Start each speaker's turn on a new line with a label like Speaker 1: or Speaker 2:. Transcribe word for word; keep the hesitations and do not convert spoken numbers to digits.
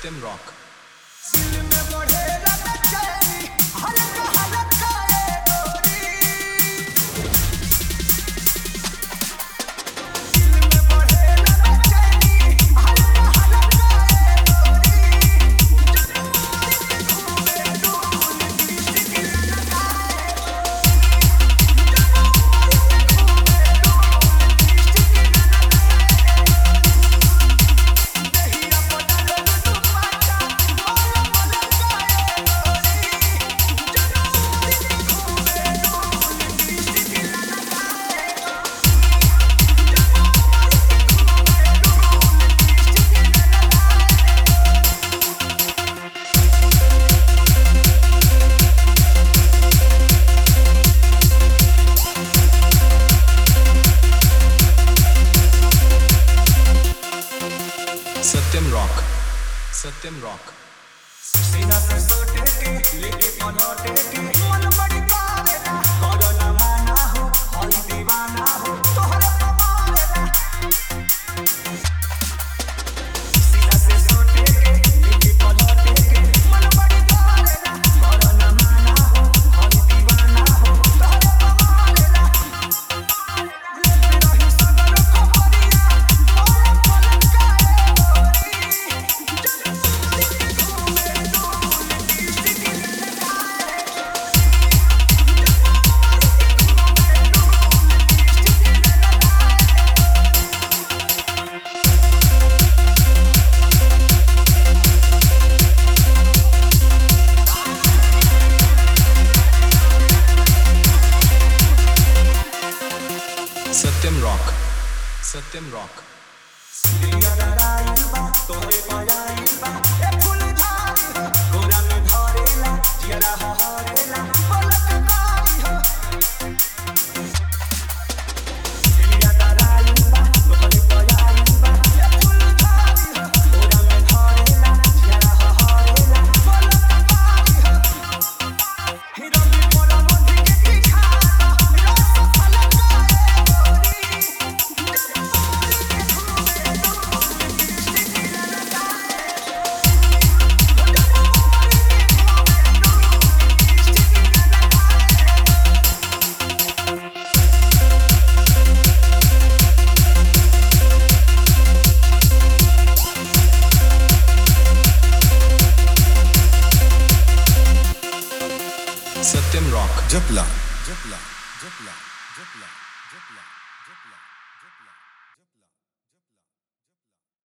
Speaker 1: सत्यम rock. Satyam rock, Satyam rock.
Speaker 2: सीना से सोटे के लेके पनोटे के मन बड़ी पावेला करो ना माना हो हई दीवाना हो तोहरे पवारेला। सीना से सोटे के लेके पनोटे के मन बड़ी पावेला करो ना माना हो हई दीवाना हो तोहरे पवारेला। लेके रही सगर खबरिया मोरे पलक
Speaker 1: सत्यम रॉक, सत्यम रॉक।
Speaker 2: दिया दराई बा तोरे पायाई बा ए फूल झाड़ी हो गोरा में धरेला जिया हरेला पलक कारी हो। दिया दराई बा तोरे पायाई बा ए फूल झाड़ी हो गोरा में धरेला जिया हरेला पलक कारी हो। हीरो भी मोरा मोती के दिखा रस पलक
Speaker 1: सत्यम रॉक।
Speaker 3: जपला जपला जपला जपला जपला जपला जपला।